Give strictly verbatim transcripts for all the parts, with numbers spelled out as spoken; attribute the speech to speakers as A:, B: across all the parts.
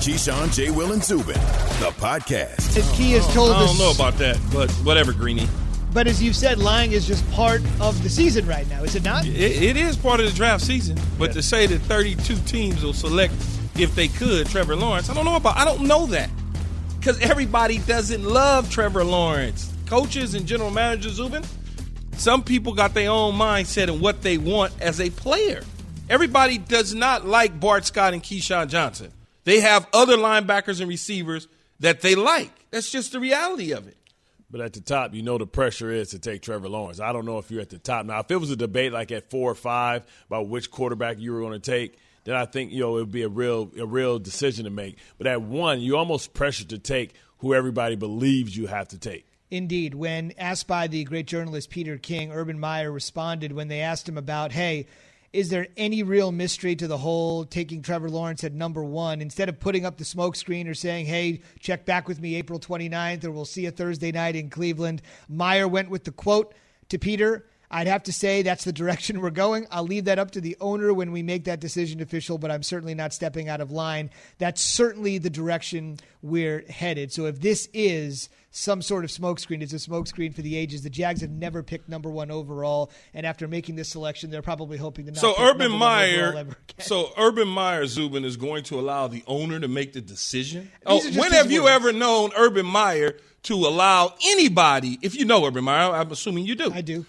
A: Keyshawn, J. Will, and Zubin, the podcast.
B: As Key has told us.
C: I don't know about that, but whatever, Greenie.
B: But as you've said, lying is just part of the season right now, is it not?
C: It, it is part of the draft season, but yeah. to say that thirty-two teams will select, if they could, Trevor Lawrence, I don't know about. I don't know that because everybody doesn't love Trevor Lawrence. Coaches and general managers, Zubin, some people got their own mindset and what they want as a player. Everybody does not like Bart Scott and Keyshawn Johnson. They have other linebackers and receivers that they like. That's just the reality of it.
D: But at the top, you know the pressure is to take Trevor Lawrence. I don't know if you're at the top. Now, if it was a debate like at four or five about which quarterback you were going to take, then I think, you know, it would be a real a real decision to make. But at one, you're almost pressured to take who everybody believes you have to take.
B: Indeed. When asked by the great journalist Peter King, Urban Meyer responded when they asked him about, hey, is there any real mystery to the whole taking Trevor Lawrence at number one? Instead of putting up the smoke screen or saying, hey, check back with me April twenty-ninth or we'll see you Thursday night in Cleveland, Meyer went with the quote to Peter, I'd have to say that's the direction we're going. I'll leave that up to the owner when we make that decision official, but I'm certainly not stepping out of line. That's certainly the direction we're headed. So if this is some sort of smokescreen, it's a smokescreen for the ages. The Jags have never picked number one overall, and after making this selection, they're probably hoping to not
C: so
B: pick
C: Urban
B: number
C: Meyer,
B: one overall ever again.
C: So Urban Meyer, Zubin, is going to allow the owner to make the decision?
B: These
C: Oh,
B: are just
C: when
B: his
C: have you
B: words.
C: ever known Urban Meyer to allow anybody, if you know Urban Meyer, I'm assuming you do.
B: I do.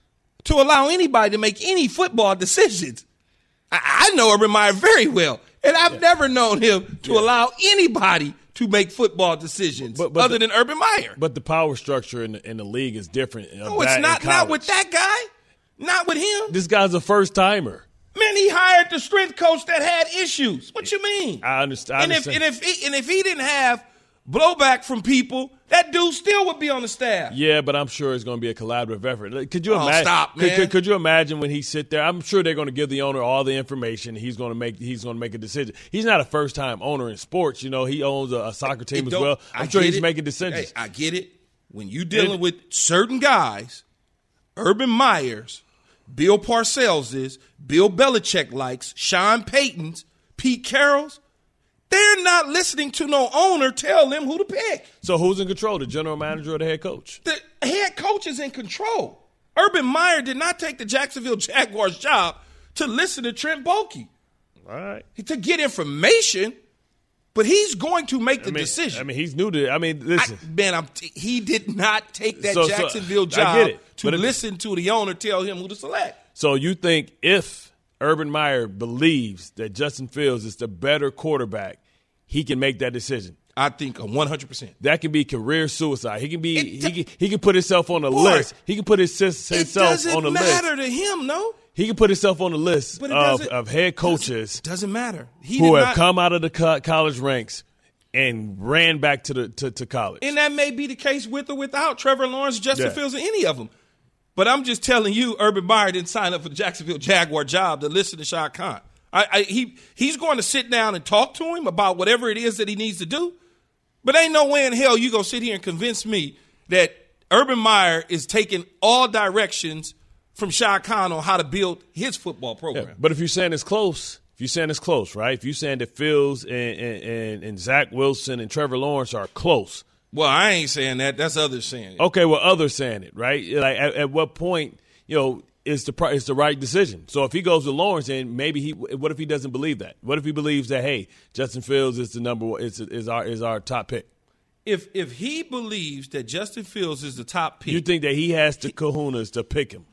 C: To allow anybody to make any football decisions. I, I know Urban Meyer very well, and I've yeah. never known him to yeah. allow anybody to make football decisions but, but other
D: the,
C: than Urban Meyer.
D: But the power structure in the, in the league is different.
C: No, it's not. Not with that guy. Not with him.
D: This guy's a first-timer.
C: Man, he hired the strength coach that had issues. What you mean?
D: I understand. I
C: and,
D: understand.
C: If, and, if he, and if he didn't have blowback from people, that dude still would be on the staff.
D: Yeah, but I'm sure it's going to be a collaborative effort. Could you
C: oh,
D: imagine?
C: Stop, man.
D: Could, could, could you imagine when he sit there? I'm sure they're going to give the owner all the information. He's going to make. He's going to make a decision. He's not a first time owner in sports. You know, he owns a, a soccer team as well. I'm
C: I
D: sure he's
C: it.
D: making decisions.
C: Hey, I get it. When you dealing it, with certain guys, Urban Meyers, Bill Parcells is, Bill Belichick likes, Sean Payton's, Pete Carroll's. They're not listening to no owner tell them who to pick.
D: So who's in control, the general manager or the head coach?
C: The head coach is in control. Urban Meyer did not take the Jacksonville Jaguars job to listen to Trent Baalke.
D: All right.
C: To get information, but he's going to make the
D: I mean,
C: decision.
D: I mean, he's new to it. I mean, listen.
C: I, man, I'm t- he did not take that
D: so,
C: Jacksonville
D: so,
C: job
D: it,
C: to listen to the owner tell him who to select.
D: So you think if Urban Meyer believes that Justin Fields is the better quarterback, he can make that decision?
C: I think one hundred percent.
D: That can be career suicide. He can be.
C: It,
D: he can. He can put himself on the
C: boy,
D: list. He can put his, himself on the list.
C: It doesn't matter to him, no.
D: He can put himself on the list of, of head coaches.
C: Doesn't, doesn't matter. He
D: who have
C: not,
D: come out of the co- college ranks and ran back to the to, to college.
C: And that may be the case with or without Trevor Lawrence, Justin
D: yeah.
C: Fields, or any of them. But I'm just telling you, Urban Meyer didn't sign up for the Jacksonville Jaguar job to listen to Shad Khan. I, I, he he's going to sit down and talk to him about whatever it is that he needs to do. But ain't no way in hell you going to sit here and convince me that Urban Meyer is taking all directions from Shad Khan on how to build his football program.
D: Yeah, but if you're saying it's close, if you're saying it's close, right? If you're saying that Fields and, and, and, and Zach Wilson and Trevor Lawrence are close.
C: Well, I ain't saying that. That's others saying it.
D: Okay, well, others saying it, right? Like at, at what point, you know, is the is the right decision? So if he goes with Lawrence, and maybe he, what if he doesn't believe that? What if he believes that, hey, Justin Fields is the number one, is is our is our top pick?
C: If if he believes that Justin Fields is the top pick,
D: you think that he has the kahunas to pick him?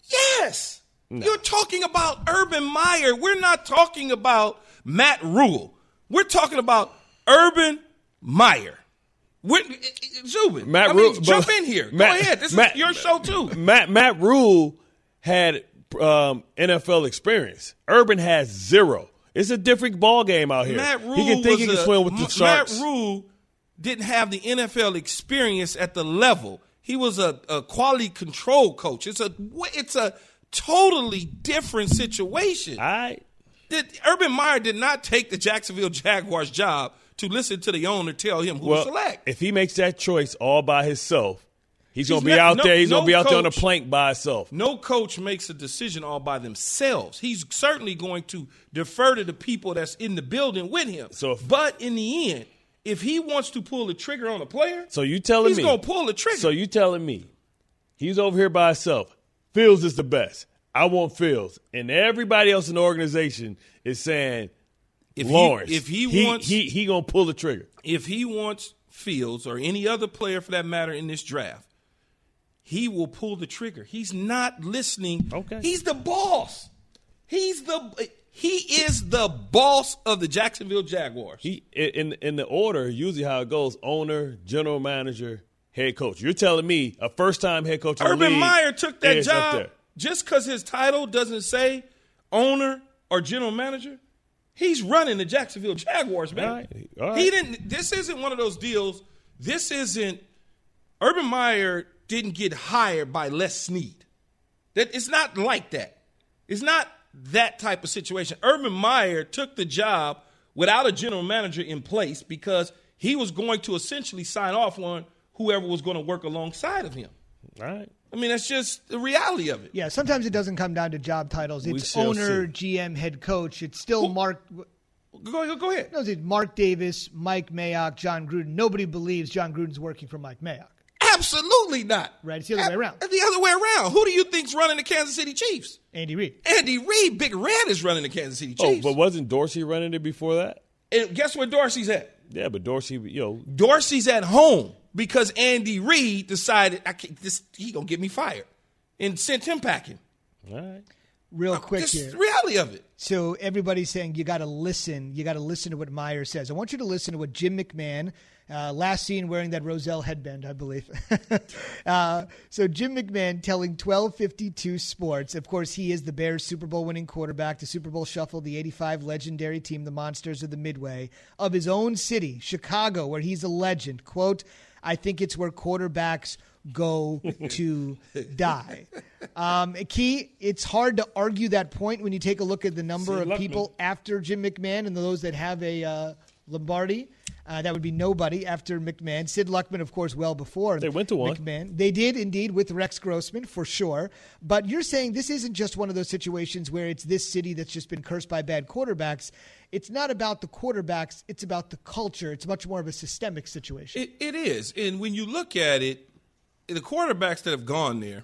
C: Yes.
D: No.
C: You're talking about Urban Meyer. We're not talking about Matt Rule. We're talking about Urban Meyer. We're, Zubin,
D: Matt
C: I mean,
D: Rule,
C: jump in here.
D: Matt,
C: Go ahead. This
D: Matt,
C: is your show too.
D: Matt Matt Rule had um, N F L experience. Urban has zero. It's a different ball game out here.
C: Matt Rule
D: he can think he can
C: a,
D: swim with the Sharks.
C: Matt Rule didn't have the N F L experience at the level. He was a, a quality control coach. It's a it's a totally different situation.
D: All right.
C: Did, Urban Meyer did not take the Jacksonville Jaguars job to listen to the owner tell him who
D: well,
C: to select.
D: If he makes that choice all by himself, He's going to be out
C: no,
D: there. He's
C: no
D: going to be out
C: coach,
D: there on the plank by himself.
C: No coach makes a decision all by themselves. He's certainly going to defer to the people that's in the building with him.
D: So if,
C: but in the end, if he wants to pull the trigger on a player,
D: so you telling
C: he's
D: me,
C: going to pull the trigger.
D: So you telling me he's over here by himself. Fields is the best. I want Fields. And everybody else in the organization is saying
C: if
D: Lawrence.
C: He, if he,
D: he
C: wants,
D: he, he going to pull the trigger.
C: If he wants Fields or any other player for that matter in this draft, he will pull the trigger. He's not listening.
D: Okay.
C: He's the boss. He's the he is the boss of the Jacksonville Jaguars.
D: He in in the order, usually how it goes, owner, general manager, head coach. You're telling me a first-time head coach in
C: Urban
D: the league
C: Meyer took that
D: is up
C: job
D: there.
C: just because his title doesn't say owner or general manager. He's running the Jacksonville Jaguars, man.
D: All right. All right.
C: He didn't. This isn't one of those deals. This isn't. Urban Meyer didn't get hired by Les Snead. That it's not like that. It's not that type of situation. Urban Meyer took the job without a general manager in place because he was going to essentially sign off on whoever was going to work alongside of him.
D: All right.
C: I mean, that's just the reality of it.
B: Yeah, sometimes it doesn't come down to job titles.
D: We
B: It's
D: shall
B: owner,
D: see.
B: G M, head coach. It's still
C: Who-
B: Mark.
C: Go, go ahead.
B: No, it's Mark Davis, Mike Mayock, John Gruden. Nobody believes John Gruden's working for Mike Mayock.
C: Absolutely not.
B: Right, it's the other way around.
C: It's the other way around. Who do you think's running the Kansas City Chiefs?
B: Andy Reid.
C: Andy Reid, Big Red, is running the Kansas City
D: Oh,
C: Chiefs.
D: but wasn't Dorsey running it before that?
C: And guess where Dorsey's at?
D: Yeah, but Dorsey, you know,
C: Dorsey's at home because Andy Reid decided I can't, this he gonna get me fired and sent him packing.
D: all right.
B: Real quick
C: This
B: here.
C: is the reality of it.
B: So everybody's saying you got to listen. You got to listen to what Meyer says. I want you to listen to what Jim McMahon, uh, last seen wearing that Roselle headband, I believe. uh, so Jim McMahon telling twelve fifty-two Sports, of course, he is the Bears Super Bowl winning quarterback, the Super Bowl Shuffle, the eighty-five legendary team, the Monsters of the Midway, of his own city, Chicago, where he's a legend. Quote, I think it's where quarterbacks go to die. Um, Key, it's hard to argue that point when you take a look at the number
D: See,
B: of
D: Luckman.
B: people after Jim McMahon and those that have a uh, Lombardi. Uh, that would be nobody after McMahon. Sid Luckman, of course, well before
D: They went to one.
B: McMahon. They did indeed with Rex Grossman for sure. But you're saying this isn't just one of those situations where it's this city that's just been cursed by bad quarterbacks. It's not about the quarterbacks. It's about the culture. It's much more of a systemic situation.
C: It, it is. And when you look at it, the quarterbacks that have gone there,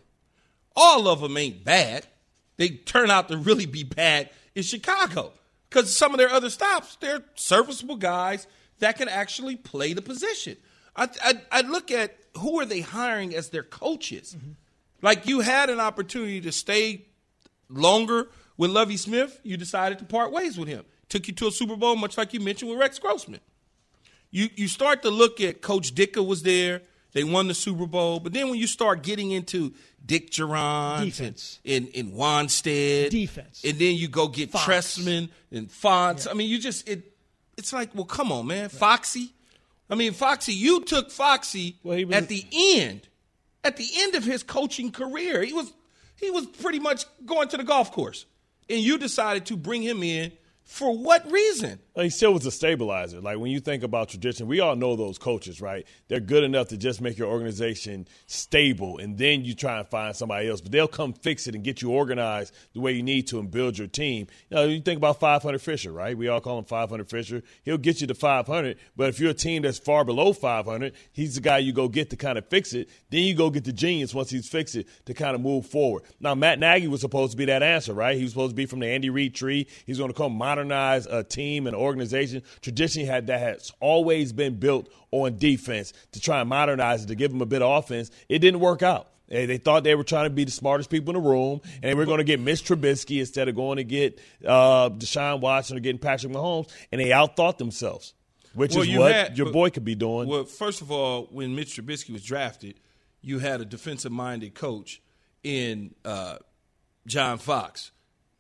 C: all of them ain't bad. They turn out to really be bad in Chicago because some of their other stops, they're serviceable guys that can actually play the position. I, I, I look at who are they hiring as their coaches. Mm-hmm. Like you had an opportunity to stay longer with Lovie Smith. You decided to part ways with him. Took you to a Super Bowl, much like you mentioned with Rex Grossman. You you start to look at Coach Ditka was there. They won the Super Bowl. But then when you start getting into Dick Geron
B: Defense.
C: and, and, and Wanstead.
B: Defense.
C: And then you go get
B: Fox.
C: Tressman and Fonts.
B: Yeah.
C: I mean, you just it. It's like, well, come on, man. Foxy. I mean, Foxy, you took Foxy
D: Well, he was-
C: at the end. At the end of his coaching career. He was he was pretty much going to the golf course. And you decided to bring him in. For what reason?
D: He still was a stabilizer. Like when you think about tradition, we all know those coaches, right? They're good enough to just make your organization stable, and then you try and find somebody else. But they'll come fix it and get you organized the way you need to and build your team. You know, you think about five hundred Fisher, right? We all call him five hundred Fisher. He'll get you to five hundred, but if you're a team that's far below five hundred, he's the guy you go get to kind of fix it. Then you go get the genius once he's fixed it to kind of move forward. Now, Matt Nagy was supposed to be that answer, right? He was supposed to be from the Andy Reid tree. He's going to come modernize a team and organization. Traditionally had that has always been built on defense to try and modernize it, to give them a bit of offense. It didn't work out. They, they thought they were trying to be the smartest people in the room, and they were going to get Mitch Trubisky instead of going to get uh, Deshaun Watson or getting Patrick Mahomes, and they outthought themselves, which
C: Well,
D: is
C: you
D: what
C: had-
D: your
C: but-
D: boy could be doing.
C: Well, first of all, when Mitch Trubisky was drafted, you had a defensive-minded coach in uh, John Fox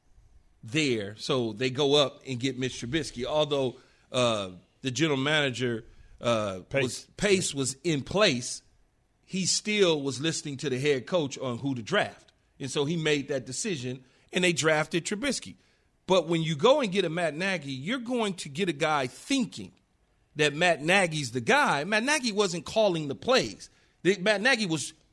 C: there. So they go up and get Mitch Trubisky, although uh, the general manager uh,
D: Pace.
C: was Pace was in place. He still was listening to the head coach on who to draft. And so he made that decision, and they drafted Trubisky. But when you go and get a Matt Nagy, you're going to get a guy thinking that Matt Nagy's the guy. Matt Nagy wasn't calling the plays. The- Matt Nagy was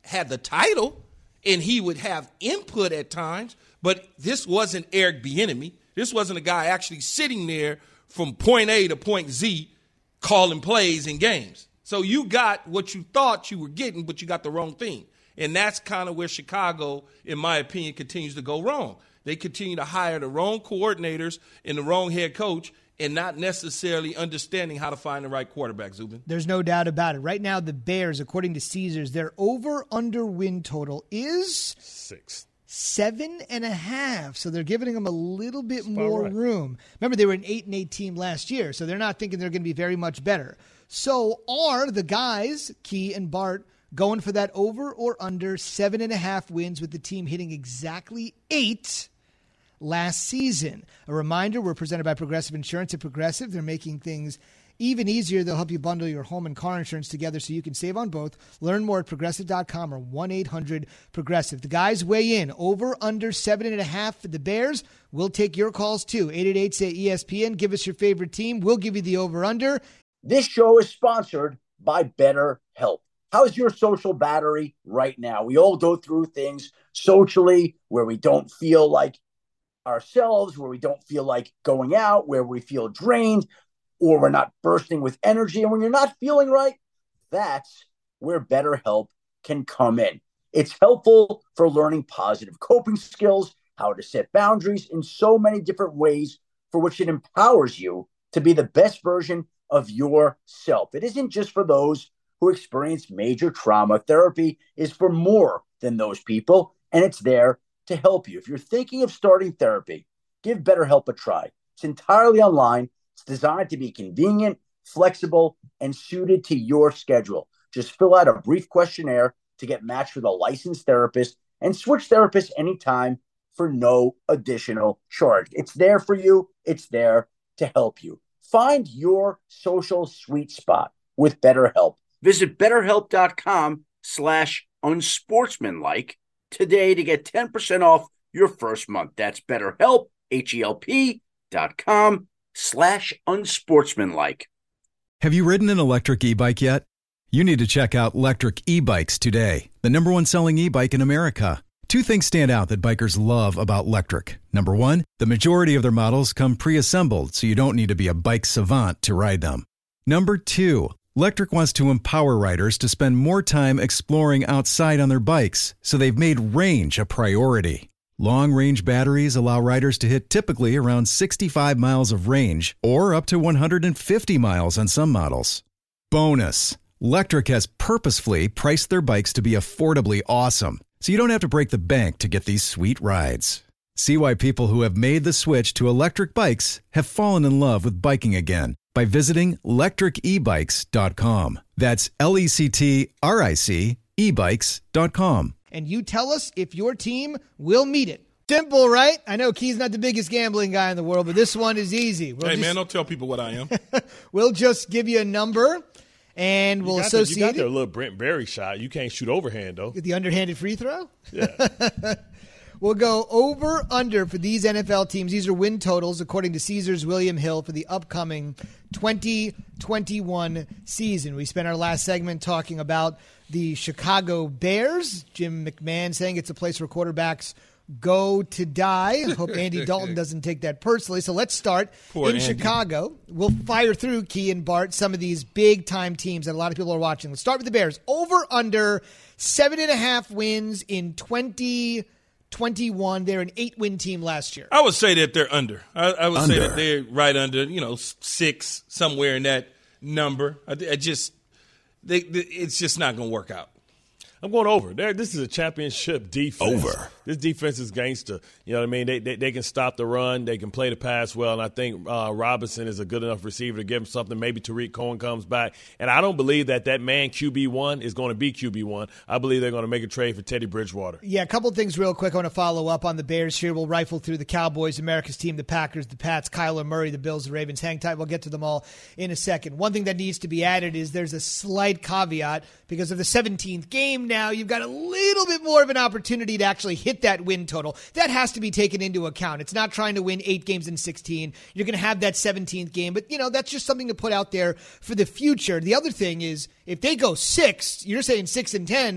C: had the title, and he would have input at times, but this wasn't Eric Bieniemy. This wasn't a guy actually sitting there from point A to point Z calling plays in games. So you got what you thought you were getting, but you got the wrong thing. And that's kind of where Chicago, in my opinion, continues to go wrong. They continue to hire the wrong coordinators and the wrong head coach and not necessarily understanding how to find the right quarterback, Zubin.
B: There's no doubt about it. Right now, the Bears, according to Caesars, their over-under win total is
D: Six.
B: Seven and a half. So they're giving them a little bit
D: That's
B: more
D: right.
B: room. Remember, they were an eight and eight team last year, so they're not thinking they're going to be very much better. So are the guys, Key and Bart, going for that over or under seven and a half wins with the team hitting exactly eight last season? A reminder, we're presented by Progressive Insurance. At Progressive, they're making things even easier. They'll help you bundle your home and car insurance together so you can save on both. Learn more at progressive dot com or one eight hundred progressive. The guys weigh in. Over, under seven and a half for the Bears. We'll take your calls too. eight eight eight, say E S P N. Give us your favorite team. We'll give you the over, under.
E: This show is sponsored by BetterHelp. How's your social battery right now? We all go through things socially where we don't feel like ourselves, where we don't feel like going out, where we feel drained, or we're not bursting with energy. And when you're not feeling right, that's where BetterHelp can come in. It's helpful for learning positive coping skills, how to set boundaries in so many different ways for which it empowers you to be the best version of yourself. It isn't just for those who experience major trauma. Therapy is for more than those people, and it's there to help you. If you're thinking of starting therapy, give BetterHelp a try. It's entirely online. It's designed to be convenient, flexible, and suited to your schedule. Just fill out a brief questionnaire to get matched with a licensed therapist and switch therapists anytime for no additional charge. It's there for you. It's there to help you. Find your social sweet spot with BetterHelp. Visit betterhelp.com slash unsportsmanlike today to get ten percent off your first month. That's BetterHelp, H-E-L-P dot com slash unsportsmanlike.
F: Have you ridden an electric e-bike yet? You need to check out Lectric E-Bikes today, the number one selling e-bike in America. Two things stand out that bikers love about Lectric. Number one, the majority of their models come pre-assembled, so you don't need to be a bike savant to ride them. Number two, Lectric wants to empower riders to spend more time exploring outside on their bikes, so they've made range a priority. Long-range batteries allow riders to hit typically around sixty-five miles of range, or up to one hundred fifty miles on some models. Bonus, Lectric has purposefully priced their bikes to be affordably awesome, so you don't have to break the bank to get these sweet rides. See why people who have made the switch to electric bikes have fallen in love with biking again by visiting lectric e bikes dot com. That's L E C T R I C e bikes dot com.
B: And you tell us if your team will meet it. Simple, right? I know Key's not the biggest gambling guy in the world, but this one is easy. We'll
C: hey,
B: just,
C: man, don't tell people what I am.
B: We'll just give you a number, and we'll
D: you got
B: associate
D: the, you got
B: it.
D: their little Brent Berry shot. You can't shoot overhand, though.
B: Get the underhanded free throw?
D: Yeah.
B: We'll go over, under for these N F L teams. These are win totals, according to Caesars William Hill, for the upcoming twenty twenty-one season. We spent our last segment talking about the Chicago Bears. Jim McMahon saying it's a place where quarterbacks go to die. I hope Andy Dalton doesn't take that personally. So let's start
C: Poor
B: in
C: Andy.
B: Chicago. We'll fire through, Key and Bart, some of these big-time teams that a lot of people are watching. Let's start with the Bears. Over, under, seven and a half wins in twenty twenty-one. They're an eight-win team last year.
C: I would say that they're under. I, I would say
A: Under.
C: that they're right under, you know, six, somewhere in that number. I, I just, they, they, it's just not going to work out.
D: I'm going over. There, this is a championship defense.
A: Over.
D: This defense is gangster. You know what I mean? They, they they can stop the run. They can play the pass well. And I think uh, Robinson is a good enough receiver to give him something. Maybe Tariq Cohen comes back. And I don't believe that that man Q B one is going to be Q B one. I believe they're going to make a trade for Teddy Bridgewater.
B: Yeah, a couple things real quick. I want to follow up on the Bears here. We'll rifle through the Cowboys, America's team, the Packers, the Pats, Kyler Murray, the Bills, the Ravens. Hang tight. We'll get to them all in a second. One thing that needs to be added is there's a slight caveat because of the seventeenth game now. You've got a little bit more of an opportunity to actually hit that win total. That has to be taken into account. It's not trying to win eight games in sixteen. You're going to have that seventeenth game, but you know, that's just something to put out there for the future. The other thing is if they go six, you're saying six and ten,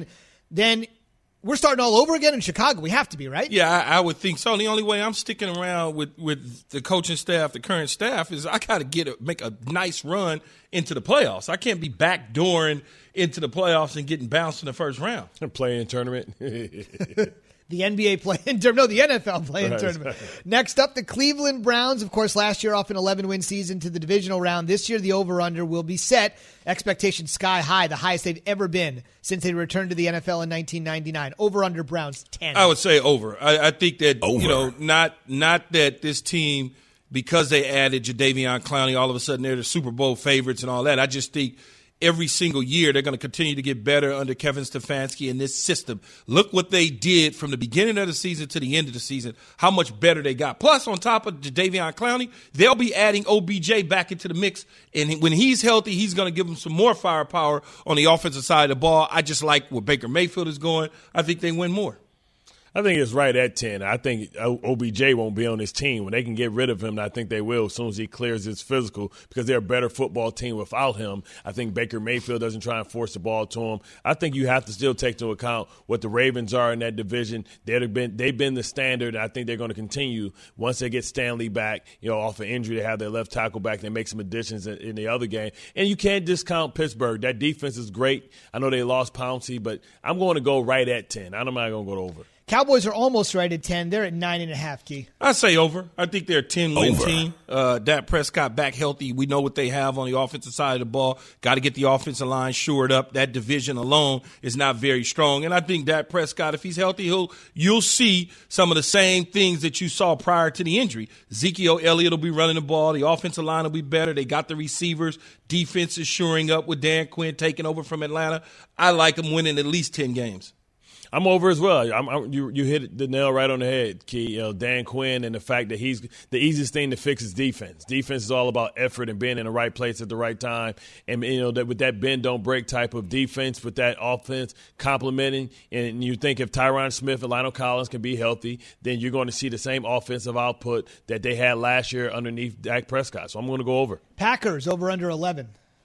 B: then we're starting all over again in Chicago. We have to be, right?
C: Yeah, I, I would think so. The only way I'm sticking around with, with the coaching staff, the current staff, is I got to get a, make a nice run into the playoffs. I can't be backdooring into the playoffs and getting bounced in the first round.
D: Playing tournament.
B: The N B A play-in tournament. No, the N F L play-in right. tournament. Next up, the Cleveland Browns. Of course, last year off an eleven-win season to the divisional round. This year, the over-under will be set. Expectations sky high, the highest they've ever been since they returned to the N F L in nineteen ninety-nine. Over-under Browns ten.
C: I would say over. I, I think that,
A: over.
C: you know, not not that this team, because they added Jadeveon Clowney, all of a sudden they're the Super Bowl favorites and all that. I just think every single year they're going to continue to get better under Kevin Stefanski and this system. Look what they did from the beginning of the season to the end of the season, how much better they got. Plus, on top of Jadeveon Clowney, they'll be adding O B J back into the mix. And when he's healthy, he's going to give them some more firepower on the offensive side of the ball. I just like where Baker Mayfield is going. I think they win more.
D: I think it's right at ten. I think O B J won't be on this team. When they can get rid of him, I think they will as soon as he clears his physical, because they're a better football team without him. I think Baker Mayfield doesn't try and force the ball to him. I think you have to still take into account what the Ravens are in that division. They've been they've been the standard, and I think they're going to continue once they get Stanley back, you know, off an injury. They have their left tackle back. They make some additions in, in the other game. And you can't discount Pittsburgh. That defense is great. I know they lost Pouncey, but I'm going to go right at ten. I'm not going to go over.
B: Cowboys are almost right at ten. They're at nine and a half, Key.
C: I say over. I think they're a ten-win team. Uh, Dak Prescott back healthy. We know what they have on the offensive side of the ball. Got to get the offensive line shored up. That division alone is not very strong. And I think Dak Prescott, if he's healthy, he'll you'll see some of the same things that you saw prior to the injury. Ezekiel Elliott will be running the ball. The offensive line will be better. They got the receivers. Defense is shoring up with Dan Quinn taking over from Atlanta. I like them winning at least ten games.
D: I'm over as well. I'm, I'm, you, you hit the nail right on the head, Key. You know, Dan Quinn and the fact that he's the easiest thing to fix is defense. Defense is all about effort and being in the right place at the right time. And, you know, that with that bend, don't break type of defense, with that offense complementing, and you think if Tyron Smith and Lionel Collins can be healthy, then you're going to see the same offensive output that they had last year underneath Dak Prescott. So I'm going to go over.
B: Packers over under eleven.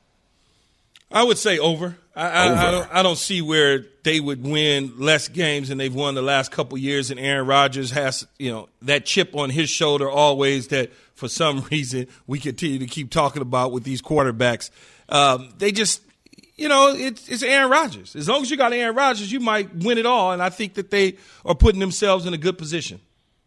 C: I would say over. I, I, over. I, don't, I don't see where they would win less games than they've won the last couple years. And Aaron Rodgers has, you know, that chip on his shoulder always that for some reason we continue to keep talking about with these quarterbacks. Um, they just, you know, it's, it's Aaron Rodgers. As long as you got Aaron Rodgers, you might win it all. And I think that they are putting themselves in a good position.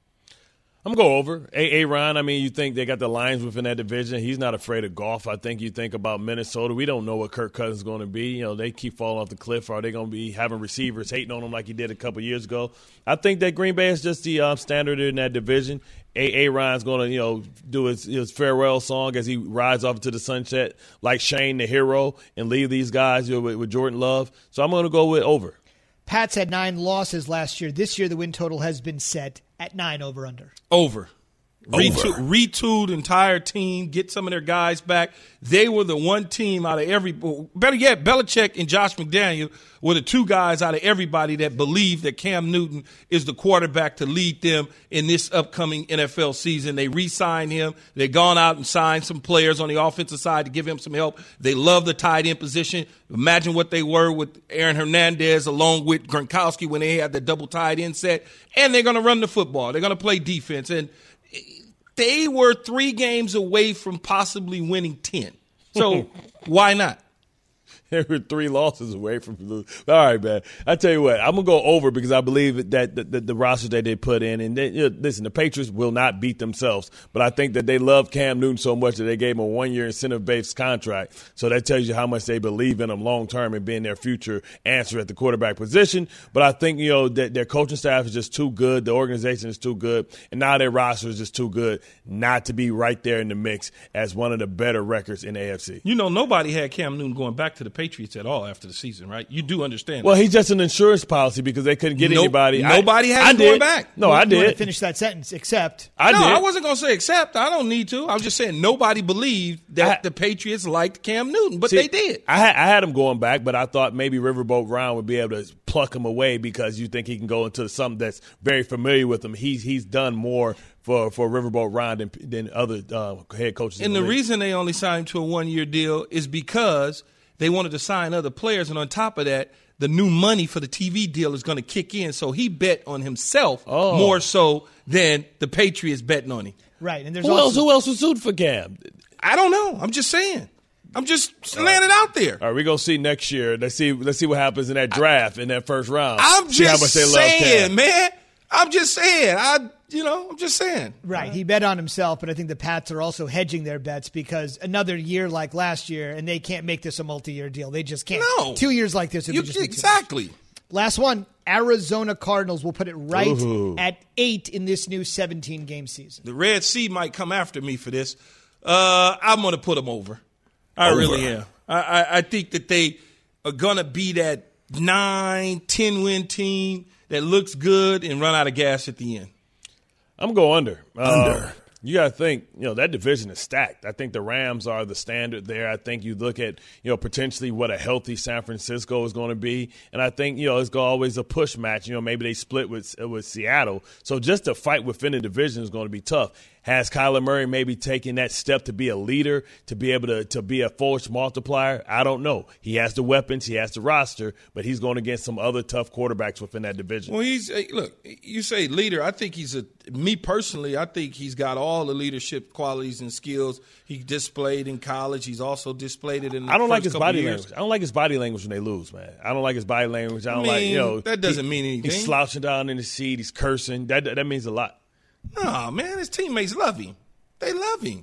D: I'm going to go over. A. A. Ron, I mean, you think they got the Lions within that division. He's not afraid of golf. I think you think about Minnesota. We don't know what Kirk Cousins is going to be. You know, they keep falling off the cliff. Are they going to be having receivers hating on them like he did a couple years ago? I think that Green Bay is just the um, standard in that division. A. A. Ron's going to, you know, do his, his farewell song as he rides off into the sunset like Shane the hero and leave these guys, you know, with, with Jordan Love. So I'm going to go with over.
B: Pats had nine losses last year. This year the win total has been set at nine over under.
C: Over.
A: Over.
C: Reto- retooled entire team, get some of their guys back. They were the one team out of every – better yet, Belichick and Josh McDaniel were the two guys out of everybody that believed that Cam Newton is the quarterback to lead them in this upcoming N F L season. They re-signed him. They've gone out and signed some players on the offensive side to give him some help. They love the tight end position. Imagine what they were with Aaron Hernandez along with Gronkowski when they had the double tight end set. And they're going to run the football. They're going to play defense. And they were three games away from possibly winning ten. So why not?
D: They were three losses away from losing. All right, man. I tell you what, I'm gonna go over because I believe that the, the, the rosters that they put in, and they, you know, listen, the Patriots will not beat themselves, but I think that they love Cam Newton so much that they gave him a one-year incentive-based contract. So that tells you how much they believe in him long-term and being their future answer at the quarterback position. But I think, you know, that their coaching staff is just too good, the organization is too good, and now their roster is just too good not to be right there in the mix as one of the better records in the A F C.
C: You know, nobody had Cam Newton going back to the Patriots at all after the season, right? You do understand
D: Well,
C: that.
D: he's just an insurance policy because they couldn't get
C: Nope.
D: anybody.
C: Nobody
D: I,
C: had
D: I
C: him
D: did.
C: going back.
D: No,
B: You-
D: I
B: you wanna
D: did.
B: finish that sentence, except.
D: I
C: no,
D: did.
C: I wasn't going to say except. I don't need to. I was just saying nobody believed that
D: I-
C: the Patriots liked Cam Newton, but
D: See,
C: they did.
D: I had, I had him going back, but I thought maybe Riverboat Brown would be able to pluck him away because you think he can go into something that's very familiar with him. He's he's done more for, for Riverboat Brown than, than other uh, head coaches.
C: And
D: in
C: the
D: league.
C: reason they only signed him to a one-year deal is because they wanted to sign other players, and on top of that, the new money for the T V deal is going to kick in. So he bet on himself
D: Oh.
C: more so than the Patriots betting on him.
B: Right, and there's
D: Who
B: also
D: else? Who else was sued for Cam?
C: I don't know. I'm just saying. I'm just laying it out there.
D: All right, we're gonna see next year. Let's see. Let's see what happens in that draft in that first round.
C: I'm
D: See how
C: just
D: much they love
C: saying,
D: Cam.
C: man. I'm just saying. I, you know, I'm just saying.
B: Right, he bet on himself, but I think the Pats are also hedging their bets because another year like last year, and they can't make this a multi-year deal. They just can't.
C: No.
B: Two years like this would
C: You,
B: be just
C: exactly.
B: Last one, Arizona Cardinals will put it right
D: Ooh.
B: at eight in this new seventeen-game season.
C: The Red Sea might come after me for this. Uh, I'm going to put them over. I
D: Over.
C: really am. I, I, I think that they are going to be that nine, ten-win team that looks good and run out of gas at the end.
D: I'm going under.
A: Under.
D: Uh, you got to think, you know, that division is stacked. I think the Rams are the standard there. I think you look at, you know, potentially what a healthy San Francisco is going to be. And I think, you know, it's always a push match. You know, maybe they split with with Seattle. So just to fight within the division is going to be tough. Has Kyler Murray maybe taken that step to be a leader, to be able to, to be a force multiplier? I don't know. He has the weapons, he has the roster, but he's going against some other tough quarterbacks within that division.
C: Well, he's hey, look. You say leader. I think he's a. Me personally, I think he's got all the leadership qualities and skills he displayed in college. He's also displayed it in. The
D: I don't
C: first
D: like his
C: couple
D: body
C: years.
D: language. I don't like his body language when they lose, man. I don't like his body language. I don't
C: I
D: like,
C: mean,
D: you know.
C: that doesn't
D: he-
C: mean anything.
D: He's slouching down in the seat. He's cursing. That that means a lot.
C: No, man, his teammates love him. They love him.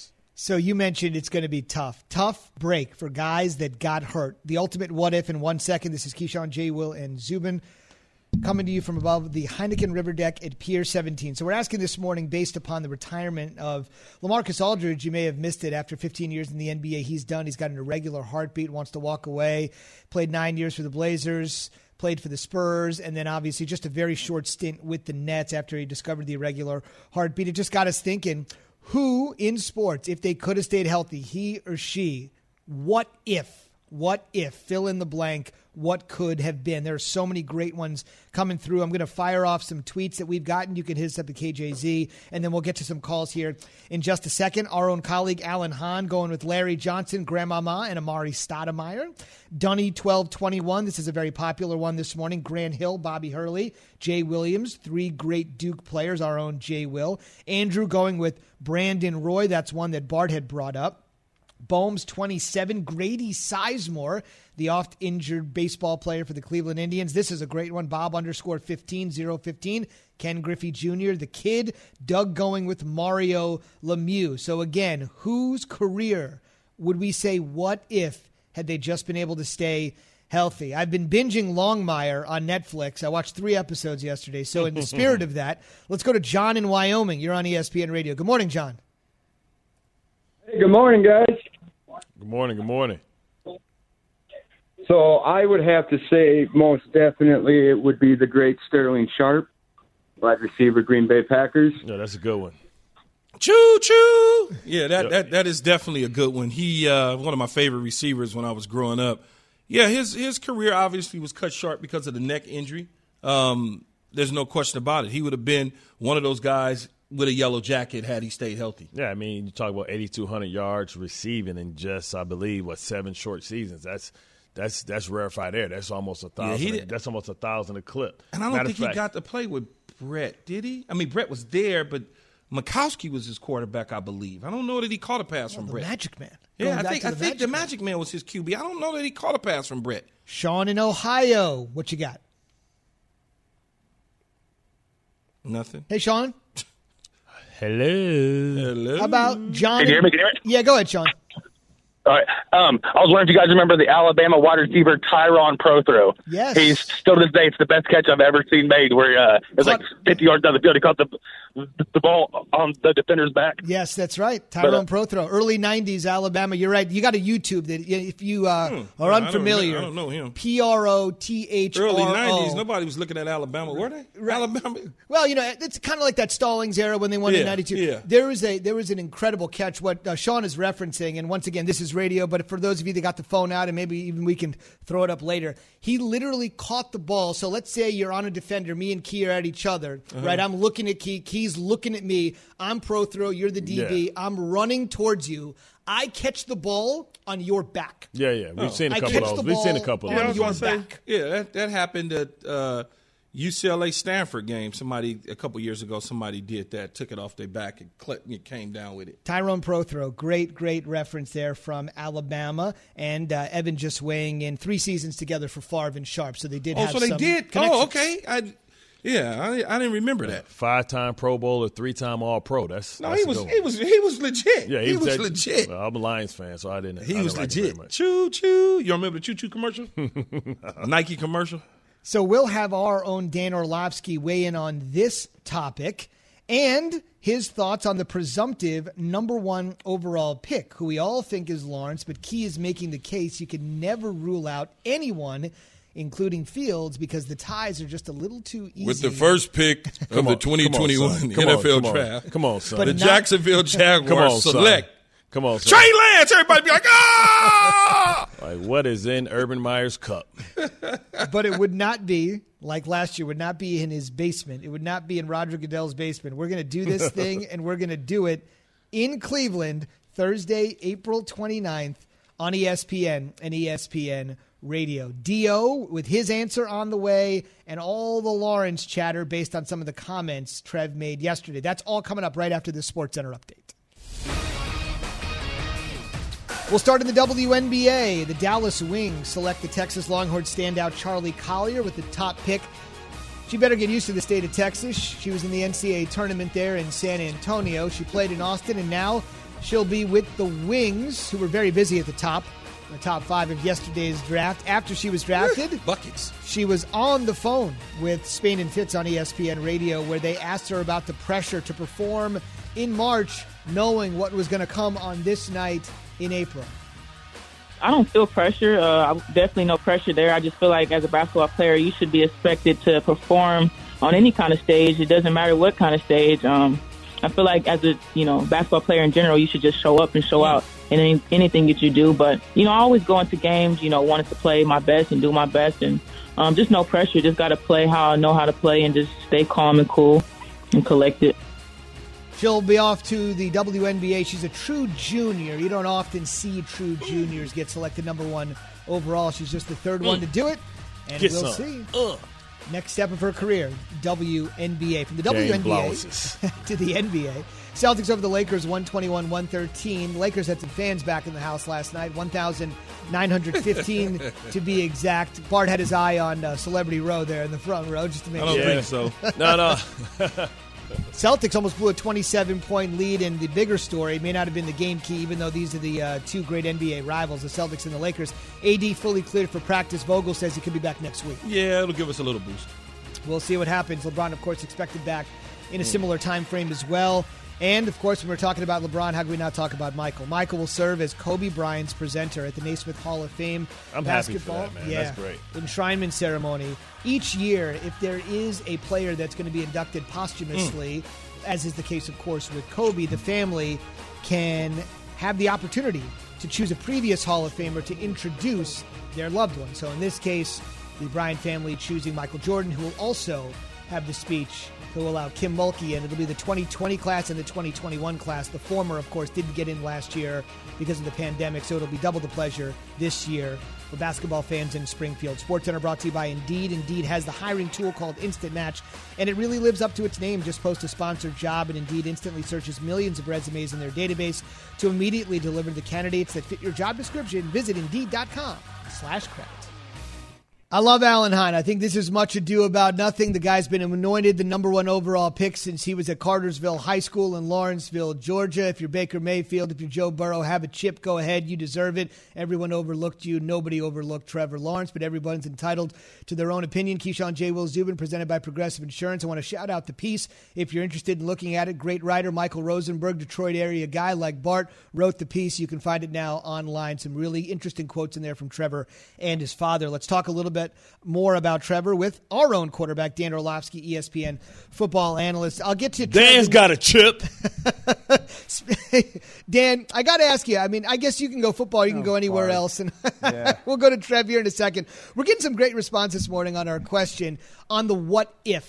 B: So you mentioned it's going to be tough. Tough break for guys that got hurt. The ultimate what if in one second. This is Keyshawn, J. Will, and Zubin coming to you from above the Heineken River Deck at Pier seventeen. So we're asking this morning based upon the retirement of LaMarcus Aldridge. You may have missed it after fifteen years in the N B A. He's done. He's got an irregular heartbeat, wants to walk away. Played nine years for the Blazers, played for the Spurs, and then obviously just a very short stint with the Nets after he discovered the irregular heartbeat. It just got us thinking, who in sports, if they could have stayed healthy, he or she, what if, what if, fill in the blank, what could have been? There are so many great ones coming through. I'm going to fire off some tweets that we've gotten. You can hit us up at K J Z, and then we'll get to some calls here in just a second. Our own colleague, Alan Hahn, going with Larry Johnson, Grandmama, and Amari Stoudemire. Dunny twelve twenty-one. This is a very popular one this morning. Grant Hill, Bobby Hurley, Jay Williams, three great Duke players, our own Jay Will. Andrew going with Brandon Roy. That's one that Bart had brought up. Bohms twenty-seven, Grady Sizemore, the oft-injured baseball player for the Cleveland Indians. This is a great one. Bob underscore fifteen oh fifteen, Ken Griffey Junior, the kid. Doug going with Mario Lemieux. So again, whose career would we say what if had they just been able to stay healthy? I've been binging Longmire on Netflix. I watched three episodes yesterday. So in the spirit of that, let's go to John in Wyoming. You're on E S P N Radio. Good morning, John.
G: Hey, good morning, guys.
D: Good morning. Good morning.
G: So I would have to say most definitely it would be the great Sterling Sharp, wide receiver, Green Bay Packers.
D: No, that's a good one.
C: Choo choo. Yeah, that, that that is definitely a good one. He uh, one of my favorite receivers when I was growing up. Yeah, his his career obviously was cut short because of the neck injury. Um, there's no question about it. He would have been one of those guys with a yellow jacket had he stayed healthy.
D: Yeah, I mean, you talk about eighty-two hundred yards receiving in just, I believe, what, seven short seasons. That's that's that's rarefied air. That's almost a thousand.
C: he
D: a-
C: did-
D: that's almost a thousand a clip.
C: And I don't
D: Matter
C: think
D: of fact,
C: he got to play with Brett, did he? I mean, Brett was there, but Mikowski was his quarterback, I believe. I don't know that he caught a pass from
B: The
C: Brett.
B: Magic Man.
C: Yeah,
B: Going
C: I
B: back
C: think
B: to
C: I
B: the
C: think
B: Magic
C: the
B: Man.
C: Magic Man was his Q B. I don't know that he caught a pass from Brett.
B: Sean in Ohio. What you got?
C: Nothing.
B: Hey, Sean.
D: hello.
C: Hello.
B: How about John?
H: Can you hear me? Can you hear me?
B: Yeah, go ahead, Sean.
H: All right. Um, I was wondering if you guys remember the Alabama wide receiver Tyron Prothro.
B: Yes.
H: He's still to this day, it's the best catch I've ever seen made. Where uh, it was like fifty yards down the field, he caught the the ball on the defender's back.
B: Yes, that's right.
H: But, uh,
B: Tyrone Prothro. Early nineties Alabama. You're right. You got a YouTube that if you uh,
C: Hmm.
B: are
C: I don't
B: unfamiliar.
C: know- I don't know him.
B: P R O T H R O.
C: Early nineties, nobody was looking at Alabama, were they? Alabama.
B: Well, you know, it's kind of like that Stallings era when they won in
C: Yeah,
B: ninety-two.
C: yeah.
B: There was a there was an incredible catch. What uh, Sean is referencing, and once again, this is radio, but for those of you that got the phone out, and maybe even we can throw it up later, he literally caught the ball. So let's say you're on a defender, me and Key are at each other,
C: Uh-huh.
B: right? I'm looking at Key, Key's looking at me. I'm Prothro, you're the D B.
D: Yeah.
B: I'm running towards you. I catch the ball on your back.
D: Yeah, yeah. We've
C: Oh.
D: seen a
B: I
D: couple
B: catch
D: of
B: the
D: those. We've seen a
B: ball
D: couple
B: on
C: Yeah, I
D: of
C: was
B: your
D: those.
C: gonna say,
B: back.
C: yeah, that, that happened at uh, U C L A Stanford game. Somebody a couple years ago, somebody did that, took it off their back and cl- it came down with it.
B: Tyrone Prothro, great, great reference there from Alabama. And uh, Evan just weighing in three seasons together for Favre and Sharp. So they did
C: Oh,
B: have
C: so they
B: some
C: did?
B: connections.
C: Oh, okay. I, yeah, I, I didn't remember that.
D: Five-time Pro Bowler, three-time All-Pro. That's
C: No,
D: that's
C: he
D: a
C: was,
D: good one.
C: he was he was legit.
D: Yeah,
C: he, was
D: that-
C: legit.
D: Well, I'm a Lions fan, so I didn't.
C: He
D: I
C: was
D: didn't like it very
C: legit.
D: much.
C: Choo choo. You remember the choo choo commercial? Nike commercial.
B: So we'll have our own Dan Orlovsky weigh in on this topic and his thoughts on the presumptive number one overall pick, who we all think is Lawrence, but Key is making the case you can never rule out anyone, including Fields, because the ties are just a little too easy.
C: With the first pick of
D: Come
C: the
D: on,
C: twenty twenty-one
D: come on, son. Come
C: N
D: on,
C: F L
D: come on.
C: draft.
D: Come on, son.
B: But
C: The
B: not-
C: Jacksonville Jaguars
D: Come on, son.
C: select
D: Come on, son.
C: Trey Lance. Everybody be like, ah!
D: Like, what is in Urban Meyer's cup?
B: But it would not be, like last year, would not be in his basement. It would not be in Roger Goodell's basement. We're going to do this thing, and we're going to do it in Cleveland, Thursday, April twenty-ninth, on E S P N and E S P N Radio. Dio with his answer on the way, and all the Lawrence chatter based on some of the comments Trev made yesterday. That's all coming up right after the SportsCenter update. We'll start in the W N B A. The Dallas Wings select the Texas Longhorns standout Charlie Collier with the top pick. She better get used to the state of Texas. She was in the N C double A tournament there in San Antonio. She played in Austin, and now she'll be with the Wings, who were very busy at the top, the top five of yesterday's draft. After she was drafted,
C: Buckets.
B: she was on the phone with Spain and Fitz on E S P N Radio, where they asked her about the pressure to perform in March, knowing what was going to come on this night in April.
I: I don't feel pressure. Uh, definitely no pressure there. I just feel like as a basketball player, you should be expected to perform on any kind of stage. It doesn't matter what kind of stage. Um, I feel like as a you know basketball player in general, you should just show up and show out in any, anything that you do. But you know, I always go into games, you know, wanting to play my best and do my best, and um, just no pressure. Just got to play how I know how to play and just stay calm and cool and collected.
B: She'll be off to the W N B A. She's a true junior. You don't often see true juniors get selected number one overall. She's just the third one to do it, and
D: Get
B: we'll
D: some.
B: see.
D: Uh.
B: Next step of her career, W N B A. From the
D: Jane
B: W N B A
D: Blouses.
B: to the N B A. Celtics over the Lakers, one twenty-one one thirteen. Lakers had some fans back in the house last night, one thousand nine hundred fifteen to be exact. Bart had his eye on uh, Celebrity Row there in the front row just to make
C: I don't
B: sure.
C: think so.
D: No, no.
B: Celtics almost blew a twenty-seven point lead, and the bigger story may not have been the game key, even though these are the uh, two great N B A rivals, the Celtics and the Lakers. A D fully cleared for practice. Vogel says he could be back next week.
C: Yeah, it'll give us a little boost.
B: We'll see what happens. LeBron, of course, expected back in a similar time frame as well. And, of course, when we're talking about LeBron, how can we not talk about Michael? Michael will serve as Kobe Bryant's presenter at the Naismith Hall of Fame.
D: I'm happy for
B: basketball.
D: that, man.
B: Yeah,
D: That's great.
B: enshrinement ceremony. Each year, if there is a player that's going to be inducted posthumously,
D: Mm.
B: as is the case, of course, with Kobe, the family can have the opportunity to choose a previous Hall of Famer to introduce their loved one. So in this case, the Bryant family choosing Michael Jordan, who will also have the speech to allow Kim Mulkey, and it'll be the twenty twenty class and the twenty twenty-one class. The former, of course, didn't get in last year because of the pandemic, so it'll be double the pleasure this year for basketball fans in Springfield. SportsCenter brought to you by Indeed. Indeed has the hiring tool called Instant Match, and it really lives up to its name. Just post a sponsored job, and Indeed instantly searches millions of resumes in their database to immediately deliver the candidates that fit your job description. Visit Indeed.com slash credit. I love Alan Hine. I think this is much ado about nothing. The guy's been anointed the number one overall pick since he was at Cartersville High School in Lawrenceville, Georgia. If you're Baker Mayfield, if you're Joe Burrow, have a chip. Go ahead. You deserve it. Everyone overlooked you. Nobody overlooked Trevor Lawrence, but everyone's entitled to their own opinion. Keyshawn J. Will Zubin, presented by Progressive Insurance. I want to shout out the piece. If you're interested in looking at it, great writer Michael Rosenberg, Detroit area guy like Bart, wrote the piece. You can find it now online. Some really interesting quotes in there from Trevor and his father. Let's talk a little bit more about Trevor with our own quarterback, Dan Orlovsky, E S P N football analyst. I'll get to
D: Dan's got a chip.
B: Dan, I got to ask you, I mean, I guess you can go football, you can
J: Oh,
B: go anywhere
J: Bart.
B: else, and
J: Yeah.
B: we'll go to Trev here in a second. We're getting some great response this morning on our question on the what if.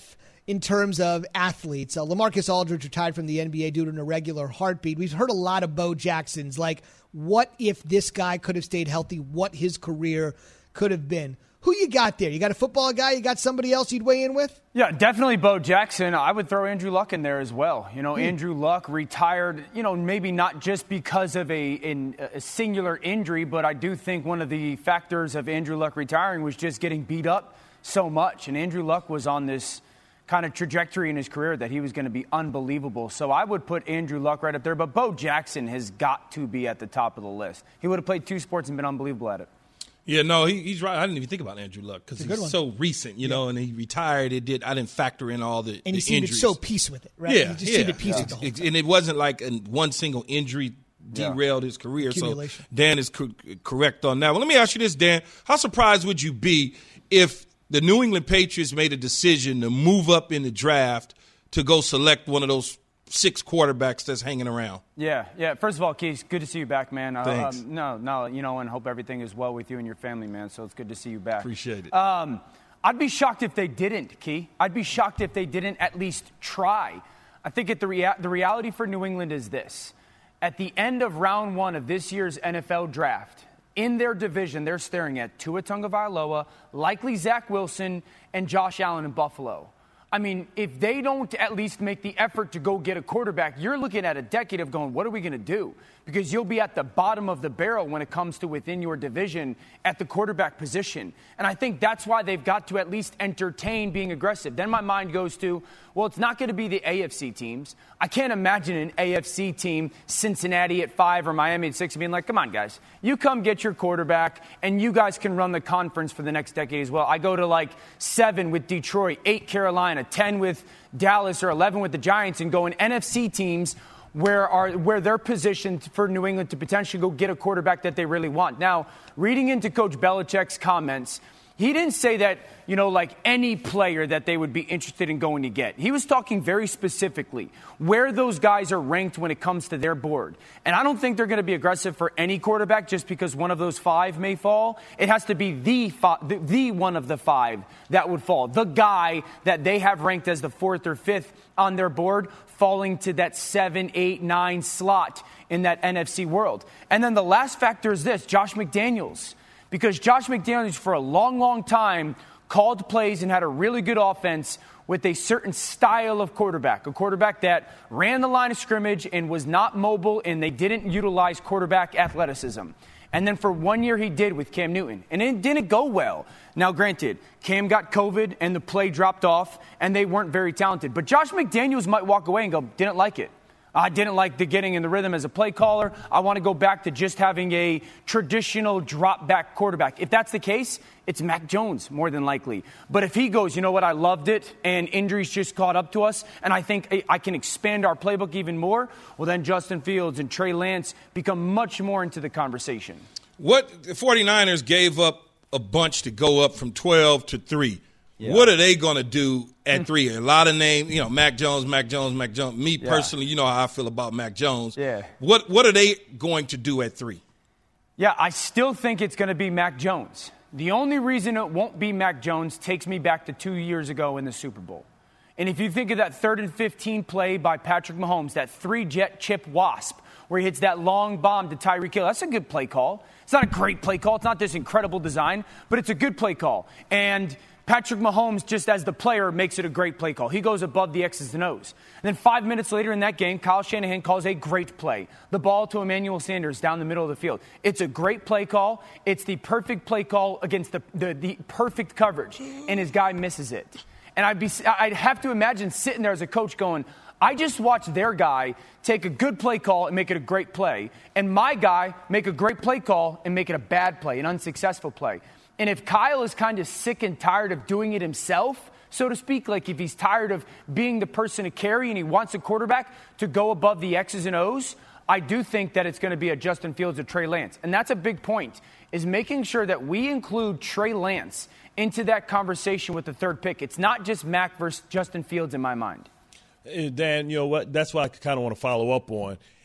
B: in terms of athletes. Uh, LaMarcus Aldridge retired from the N B A due to an irregular heartbeat. We've heard a lot of Bo Jacksons, like what if this guy could have stayed healthy, what his career could have been. Who you got there? You got a football guy? You got somebody else you'd weigh in with?
J: Yeah, definitely Bo Jackson. I would throw Andrew Luck in there as well. You know, hmm. Andrew Luck retired, you know, maybe not just because of a, in, a singular injury, but I do think one of the factors of Andrew Luck retiring was just getting beat up so much. And Andrew Luck was on this kind of trajectory in his career that he was going to be unbelievable. So I would put Andrew Luck right up there. But Bo Jackson has got to be at the top of the list. He would have played two sports and been unbelievable at it.
C: Yeah, no, he, he's right. I didn't even think about Andrew Luck because he's so recent, you yeah. know, and he retired. It did. I didn't factor in all the,
B: and
C: the
B: he seemed
C: injuries.
B: so peace with it, right?
C: Yeah,
B: he just
C: yeah.
B: seemed at peace
C: yeah.
B: with the whole
C: it,
B: time.
C: And it wasn't like a, one single injury derailed yeah. his career. So Dan is co- correct on that. Well, let me ask you this, Dan. How surprised would you be if the New England Patriots made a decision to move up in the draft to go select one of those six quarterbacks that's hanging around?
J: Yeah, yeah. First of all, Keith, good to see you back, man.
C: Thanks.
J: Um, no, no, you know, and hope everything is well with you and your family, man. So it's good to see you back.
C: Appreciate it.
J: Um, I'd be shocked if they didn't, Key. I'd be shocked if they didn't at least try. I think at the rea- the reality for New England is this. At the end of round one of this year's N F L draft, in their division, they're staring at Tua Tagovailoa, likely Zach Wilson, and Josh Allen in Buffalo. I mean, if they don't at least make the effort to go get a quarterback, you're looking at a decade of going, what are we going to do? Because you'll be at the bottom of the barrel when it comes to within your division at the quarterback position. And I think that's why they've got to at least entertain being aggressive. Then my mind goes to, well, it's not going to be the A F C teams. I can't imagine an A F C team, Cincinnati at five or Miami at six, being like, come on, guys, you come get your quarterback and you guys can run the conference for the next decade as well. I go to like seven with Detroit, eight Carolina, ten with Dallas, or eleven with the Giants, and go in N F C teams where are where they're positioned for New England to potentially go get a quarterback that they really want. Now, reading into Coach Belichick's comments, he didn't say that, you know, like any player that they would be interested in going to get. He was talking very specifically where those guys are ranked when it comes to their board. And I don't think they're going to be aggressive for any quarterback just because one of those five may fall. It has to be the, five, the, the one of the five that would fall. The guy that they have ranked as the fourth or fifth on their board falling to that seven, eight, nine slot in that N F C world. And then the last factor is this, Josh McDaniels. Because Josh McDaniels, for a long, long time, called plays and had a really good offense with a certain style of quarterback, a quarterback that ran the line of scrimmage and was not mobile, and they didn't utilize quarterback athleticism. And then for one year he did with Cam Newton, and it didn't go well. Now, granted, Cam got COVID and the play dropped off, and they weren't very talented. But Josh McDaniels might walk away and go, didn't like it. I didn't like the getting in the rhythm as a play caller. I want to go back to just having a traditional drop-back quarterback. If that's the case, it's Mac Jones more than likely. But if he goes, you know what, I loved it, and injuries just caught up to us, and I think I can expand our playbook even more, well, then Justin Fields and Trey Lance become much more into the conversation.
C: What the 49ers gave up a bunch to go up from twelve to three. Yeah. What are they going to do at three? A lot of names, you know, Mac Jones, Mac Jones, Mac Jones. Me yeah. personally, you know how I feel about Mac Jones.
J: Yeah.
C: What What are they going to do at three?
J: Yeah, I still think it's going to be Mac Jones. The only reason it won't be Mac Jones takes me back to two years ago in the Super Bowl. And if you think of that third and fifteen play by Patrick Mahomes, that three-jet chip wasp, where he hits that long bomb to Tyreek Hill, that's a good play call. It's not a great play call. It's not this incredible design, but it's a good play call. And Patrick Mahomes, just as the player, makes it a great play call. He goes above the X's and O's. And then five minutes later in that game, Kyle Shanahan calls a great play. The ball to Emmanuel Sanders down the middle of the field. It's a great play call. It's the perfect play call against the, the, the perfect coverage. And his guy misses it. And I'd, be, I'd have to imagine sitting there as a coach going, I just watched their guy take a good play call and make it a great play. And my guy make a great play call and make it a bad play, an unsuccessful play. And if Kyle is kind of sick and tired of doing it himself, so to speak, like if he's tired of being the person to carry and he wants a quarterback to go above the X's and O's, I do think that it's going to be a Justin Fields or Trey Lance. And that's a big point, is making sure that we include Trey Lance into that conversation with the third pick. It's not just Mac versus Justin Fields in my mind.
D: Dan, you know what? That's what I kind of want to follow up on.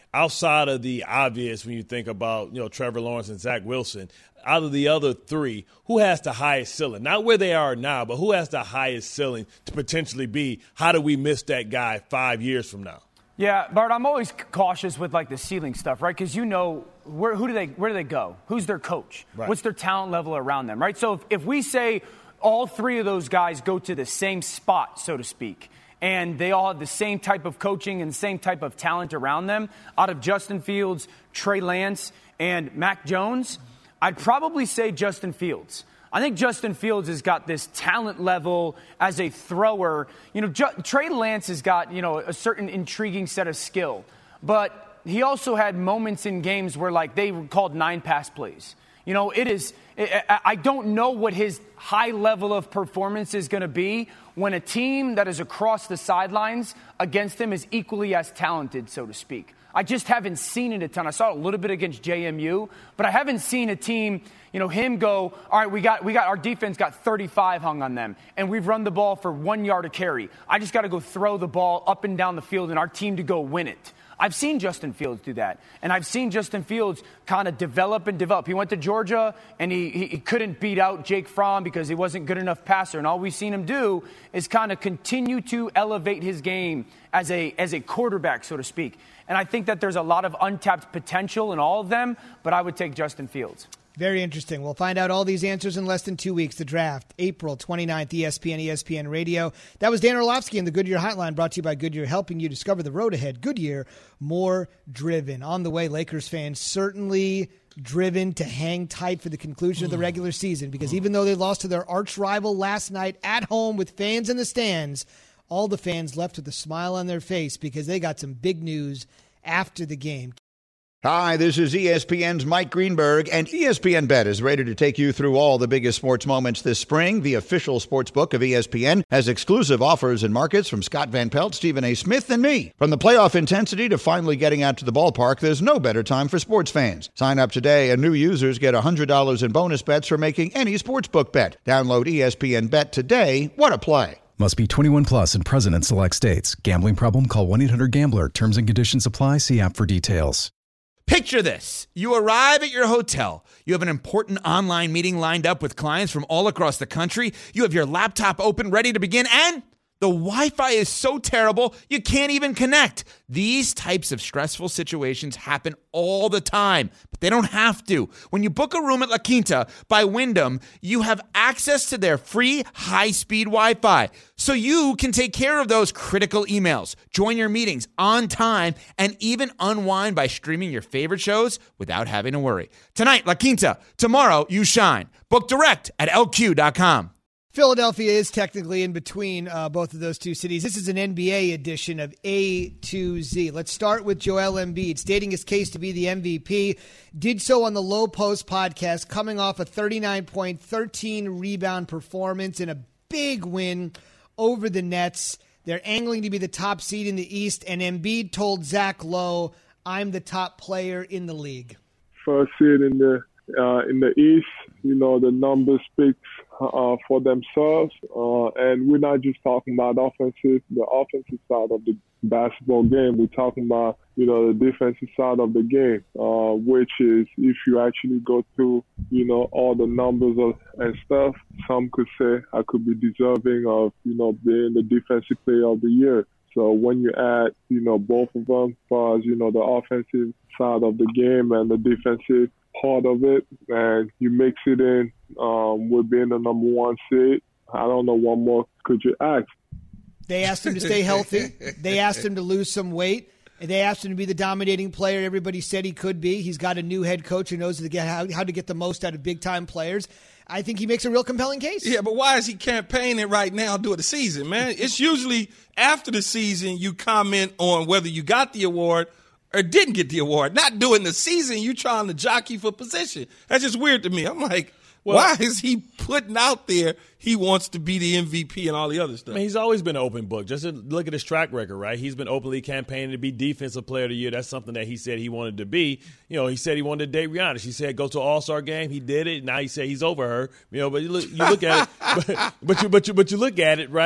D: outside of the obvious when you think about, you know, Trevor Lawrence and Zach Wilson, out of the other three, who has the highest ceiling? Not where they are now, but who has the highest ceiling to potentially be, how do we miss that guy five years from now?
J: Yeah, Bart, I'm always cautious with, like, the ceiling stuff, right? Because you know, where, who do they, where do they go? Who's their coach?
D: Right.
J: What's their talent level around them, right? So if, if we say all three of those guys go to the same spot, so to speak, and they all have the same type of coaching and the same type of talent around them, out of Justin Fields, Trey Lance, and Mac Jones, I'd probably say Justin Fields. I think Justin Fields has got this talent level as a thrower. You know, Ju- Trey Lance has got, you know, a certain intriguing set of skill. But he also had moments in games where, like, they were called nine pass plays. You know, it is – I don't know what his high level of performance is going to be when a team that is across the sidelines against him is equally as talented, so to speak. I just haven't seen it a ton. I saw it a little bit against J M U, but I haven't seen a team, you know, him go, all right, we got, we got, our defense got thirty-five hung on them, and we've run the ball for one yard a carry. I just got to go throw the ball up and down the field and our team to go win it. I've seen Justin Fields do that, and I've seen Justin Fields kind of develop and develop. He went to Georgia, and he, he, he couldn't beat out Jake Fromm because he wasn't good enough passer, and all we've seen him do is kind of continue to elevate his game as a as a quarterback, so to speak. And I think that there's a lot of untapped potential in all of them, but I would take Justin Fields.
B: Very interesting. We'll find out all these answers in less than two weeks. The draft, April twenty-ninth, E S P N, E S P N Radio. That was Dan Orlovsky in the Goodyear Hotline, brought to you by Goodyear, helping you discover the road ahead. Goodyear, more driven. On the way, Lakers fans certainly driven to hang tight for the conclusion of the regular season, because even though they lost to their arch rival last night at home with fans in the stands, all the fans left with a smile on their face because they got some big news after the game.
K: Hi, this is E S P N's Mike Greenberg, and E S P N Bet is ready to take you through all the biggest sports moments this spring. The official sports book of E S P N has exclusive offers and markets from Scott Van Pelt, Stephen A. Smith, and me. From the playoff intensity to finally getting out to the ballpark, there's no better time for sports fans. Sign up today, and new users get one hundred dollars in bonus bets for making any sportsbook bet. Download E S P N Bet today. What a play.
F: Must be twenty-one plus and present in select states. Gambling problem? Call one eight hundred gambler. Terms and conditions apply. See app for details.
L: Picture this. You arrive at your hotel. You have an important online meeting lined up with clients from all across the country. You have your laptop open, ready to begin, and the Wi-Fi is so terrible, you can't even connect. These types of stressful situations happen all the time, but they don't have to. When you book a room at La Quinta by Wyndham, you have access to their free high-speed Wi-Fi, so you can take care of those critical emails, join your meetings on time, and even unwind by streaming your favorite shows without having to worry. Tonight, La Quinta. Tomorrow, you shine. Book direct at L Q dot com.
B: Philadelphia is technically in between uh, both of those two cities. This is an N B A edition of A to Z. Let's start with Joel Embiid, stating his case to be the M V P. Did so on the Low Post podcast, coming off a thirty-nine point, thirteen rebound performance in a big win over the Nets. They're angling to be the top seed in the East, and Embiid told Zach Lowe, "I'm the top player in the league."
M: First seed in the uh, in the East, you know, the numbers speaks Uh, for themselves, uh, and we're not just talking about offensive, the offensive side of the basketball game. We're talking about, you know, the defensive side of the game, uh, which is if you actually go through, you know, all the numbers of, and stuff, some could say I could be deserving of, you know, being the defensive player of the year. So when you add, you know, both of them, as far as, you know, the offensive side of the game and the defensive part of it, and you mix it in um, with being the number one seed, I don't know what more could you ask.
B: They asked him to stay healthy. They asked him to lose some weight. And they asked him to be the dominating player everybody said he could be. He's got a new head coach who knows to get how, how to get the most out of big-time players. I think he makes a real compelling case.
C: Yeah, but why is he campaigning right now during the season, man? It's usually after the season you comment on whether you got the award or didn't get the award. Not during the season, you trying to jockey for position. That's just weird to me. I'm like, well, why is he putting out there he wants to be the M V P and all the other stuff?
D: I mean, he's always been an open book. Just look at his track record, right? He's been openly campaigning to be Defensive Player of the Year. That's something that he said he wanted to be. You know, he said he wanted to date Rihanna. She said go to an All-Star game. He did it. Now he said he's over her. You know, but you look, you look at it, but, but you but you but you look at it, right?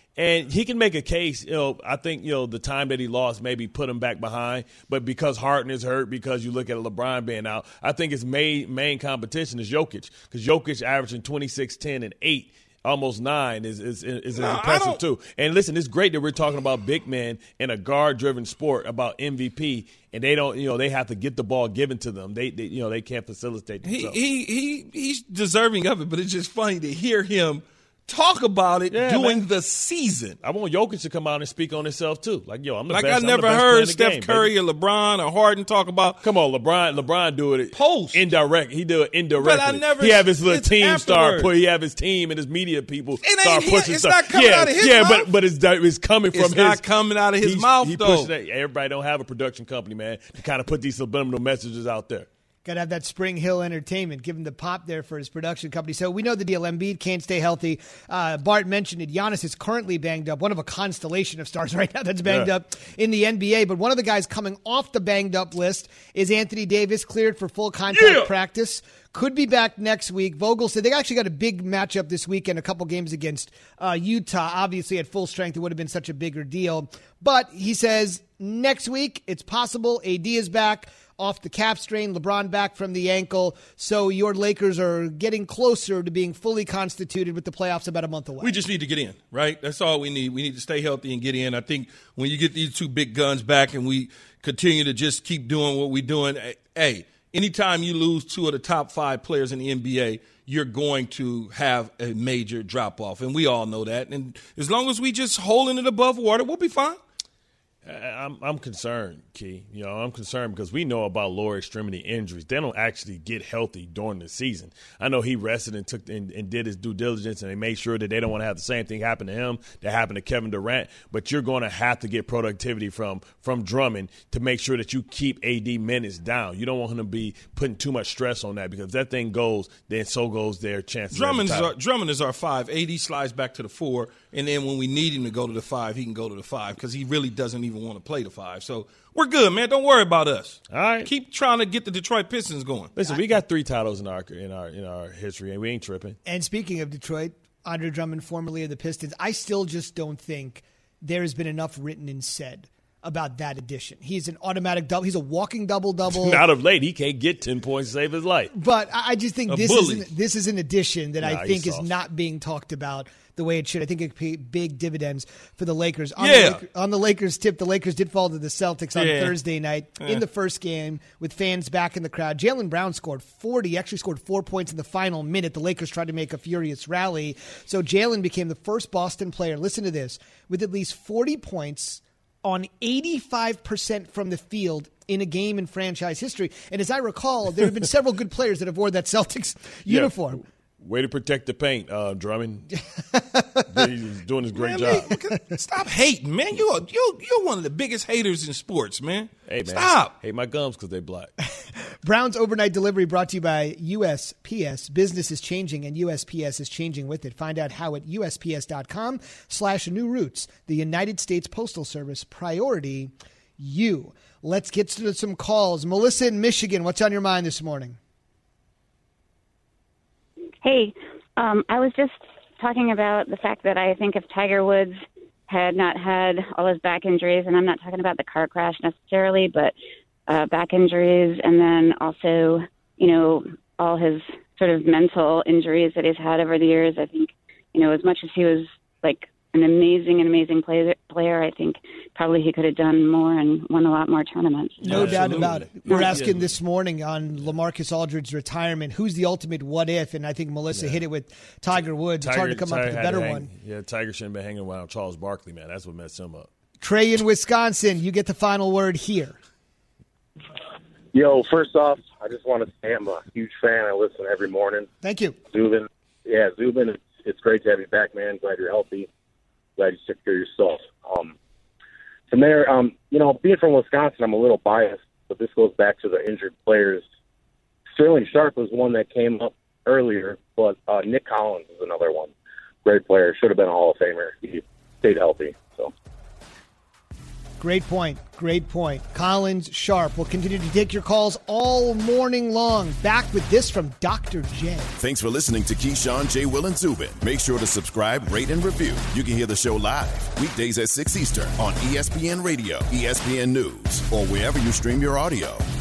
D: And he can make a case, you know, I think, you know, the time that he lost maybe put him back behind. But because Harden is hurt, because you look at LeBron being out, I think his main, main competition is Jokic. Because Jokic averaging twenty-six, ten, and eight, almost nine is is, is, is no, impressive too. And listen, it's great that we're talking about big men in a guard-driven sport, about M V P, and they don't, you know, they have to get the ball given to them. They, they you know, they can't facilitate themselves.
C: He, he, he, he's deserving of it, but it's just funny to hear him talk about it
D: yeah,
C: during
D: man.
C: the season.
D: I want Jokic to come out and speak on himself too. Like, yo, I'm the
C: like
D: best.
C: I never
D: I'm the best
C: heard Steph
D: game,
C: Curry
D: baby.
C: or LeBron or Harden talk about.
D: Come on, LeBron. LeBron do it
C: post
D: indirect. He do it indirectly.
C: But I never.
D: He have his little team
C: afterward.
D: start put. He have his team and his media people
C: it
D: start
C: ain't
D: pushing
C: it's
D: stuff.
C: Not coming
D: yeah,
C: out of his
D: yeah,
C: mouth.
D: but but it's it's coming from
C: it's
D: his.
C: not coming out of his
D: he's,
C: mouth
D: he
C: though.
D: That. Everybody don't have a production company, man, to kind of put these subliminal messages out there.
B: Got to have that Spring Hill Entertainment, give him the pop there for his production company. So we know the deal. Embiid can't stay healthy. Uh, Bart mentioned it. Giannis is currently banged up, one of a constellation of stars right now that's banged
D: yeah.
B: up in the N B A. But one of the guys coming off the banged up list is Anthony Davis, cleared for full contact
D: yeah.
B: practice. Could be back next week. Vogel said they actually got a big matchup this weekend, a couple games against uh, Utah. Obviously, at full strength, it would have been such a bigger deal. But he says next week, it's possible. A D is back off the calf strain, LeBron back from the ankle. So your Lakers are getting closer to being fully constituted with the playoffs about a month away.
C: We just need to get in, right? That's all we need. We need to stay healthy and get in. I think when you get these two big guns back and we continue to just keep doing what we're doing, hey, anytime you lose two of the top five players in the N B A, you're going to have a major drop-off, and we all know that. And as long as we just holding it above water, we'll be fine.
D: I'm I'm concerned, Key. You know, I'm concerned because we know about lower extremity injuries. They don't actually get healthy during the season. I know he rested and took and, and did his due diligence, and they made sure that they don't want to have the same thing happen to him that happened to Kevin Durant. But you're going to have to get productivity from from Drummond to make sure that you keep A D minutes down. You don't want him to be putting too much stress on that, because if that thing goes, then so goes their chances.
C: Drummond is our, Drummond is our five. A D slides back to the four, and then when we need him to go to the five, he can go to the five because he really doesn't even want to play the five. So we're good, man. Don't worry about us.
D: All right.
C: Keep trying to get the Detroit Pistons going.
D: Listen, we got three titles in our in our in our history, and we ain't tripping.
B: And speaking of Detroit, Andre Drummond, formerly of the Pistons, I still just don't think there has been enough written and said about that addition. He's an automatic double. He's a walking double-double.
D: Not of late. He can't get ten points to save his life.
B: But I just think
C: A
B: this
C: bully.
B: is, an, this is an addition that
D: Nah,
B: I think
D: he's
B: is
D: soft.
B: not being talked about the way it should. I think it could pay big dividends for the Lakers. On,
C: Yeah.
B: the, Lakers, on the Lakers tip, the Lakers did fall to the Celtics on
C: Yeah.
B: Thursday night
C: Yeah.
B: in the first game with fans back in the crowd. Jaylen Brown scored forty, actually scored four points in the final minute. The Lakers tried to make a furious rally. So Jaylen became the first Boston player, listen to this, with at least forty points on eighty-five percent from the field in a game in franchise history. And as I recall, there have been several good players that have worn that Celtics uniform.
D: Yeah. Way to protect the paint, uh, Drummond. He's doing his great
C: Man,
D: job.
C: man, stop hating, man. You're, you're, you're one of the biggest haters in sports, man.
D: Hey, man.
C: Stop.
D: Hate my gums because they black.
B: Brown's overnight delivery brought to you by U S P S. Business is changing, and U S P S is changing with it. Find out how at U S P S dot com slash new routes. The United States Postal Service, priority you. Let's get to some calls. Melissa in Michigan, what's on your mind this morning?
N: Hey, um, I was just talking about the fact that I think if Tiger Woods had not had all his back injuries, and I'm not talking about the car crash necessarily, but uh, back injuries, and then also, you know, all his sort of mental injuries that he's had over the years, I think, you know, as much as he was like an amazing, an amazing player, player, I think probably he could have done more and won a lot more tournaments.
B: No
C: Absolutely.
B: doubt about it. We're
C: Yeah.
B: asking this morning on LaMarcus Aldridge's retirement, who's the ultimate what if? And I think Melissa
D: Yeah.
B: hit it with Tiger Woods. It's hard to come up with a
D: had
B: better
D: to hang-
B: one.
D: Yeah, Tiger shouldn't be hanging around Charles Barkley, man. That's what messed him up.
B: Trey in Wisconsin, you get the final word here.
O: Yo, first off, I just want to say I'm a huge fan. I listen every morning.
B: Thank you.
O: Zubin, yeah, Zubin, it's, it's great to have you back, man. Glad you're healthy. Glad you took care of yourself. Um, from there, um, you know, being from Wisconsin, I'm a little biased, but this goes back to the injured players. Sterling Sharp was one that came up earlier, but uh, Nick Collins is another one. Great player. Should have been a Hall of Famer. He stayed healthy. So.
B: Great point. Great point. Collins, Sharp will continue to take your calls all morning long. Back with this from Doctor J.
A: Thanks for listening to Keyshawn, J. Will, and Zubin. Make sure to subscribe, rate, and review. You can hear the show live weekdays at six Eastern on E S P N Radio, E S P N News, or wherever you stream your audio.